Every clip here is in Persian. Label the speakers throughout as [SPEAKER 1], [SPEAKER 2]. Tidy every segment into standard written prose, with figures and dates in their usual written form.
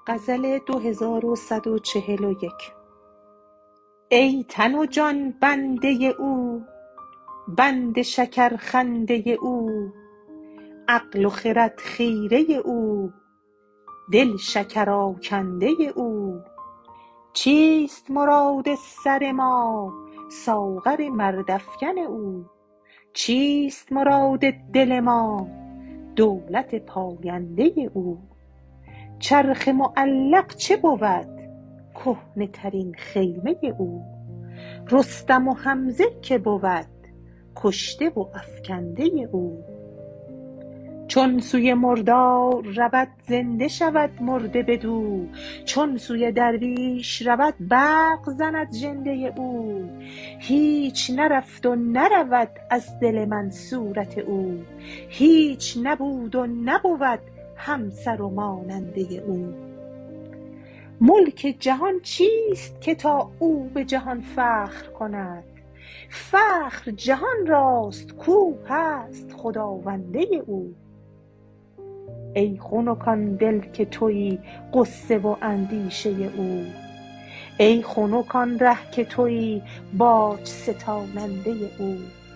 [SPEAKER 1] غزل 2141. ای تن و جان بنده او، بند شکر خنده او، عقل و خرد خیره او، دل شکر آکنده او. چیست مراد سر ما، ساغر مردافکن او؟ چیست مراد دل ما، دولت پاینده او؟ چرخ معلق چه بود، کهنه ترین خیمه او؟ رستم و حمزه که بود، کشته و افکنده او؟ چون سوی مردار رود زنده شود مرده بدو، چون سوی درویش رود برق زند ژنده او. هیچ نرفت و نرود از دل من صورت او، هیچ نبود و نبود همسر و ماننده او. ملک جهان چیست که تا او به جهان فخر کند؟ فخر جهان راست کو هست خداونده او. ای خنک آن دل که تویی غصه و اندیشه او، ای خنک آن ره که تویی باج ستاننده او.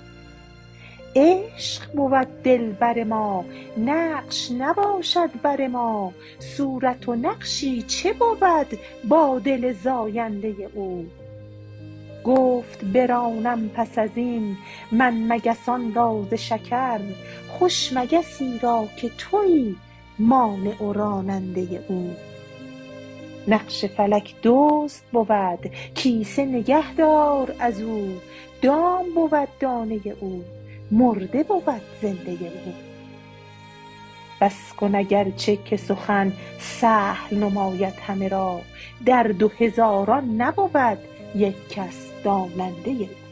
[SPEAKER 1] عشق بود دلبر ما، نقش نباشد بر ما، صورت و نقشی چه بود با دل زاینده او. گفت برانم پس از این من مگسان را ز شکر، خوش مگسی را که تویی مانع و راننده او. نقش فلک دزد بود، کیسه نگه دار از او، دام بود دانه او، مرده بود زنده او. بس کن اگرچه که سخن سهل نماید همه را، در 2000 نبود یک کس داننده او.